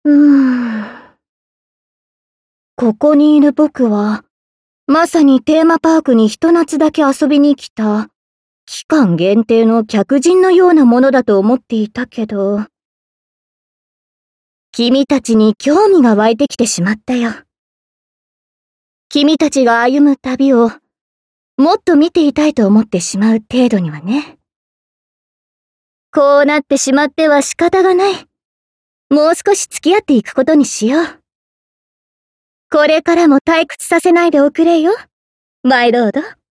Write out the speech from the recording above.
ここにいる僕は、まさにテーマパークにひと夏だけ遊びに来た、期間限定の客人のようなものだと思っていたけど、君たちに興味が湧いてきてしまったよ。君たちが歩む旅を、もっと見ていたいと思ってしまう程度にはね。こうなってしまっては仕方がない。もう少し付き合っていくことにしよう。これからも退屈させないでおくれよ、マイロード。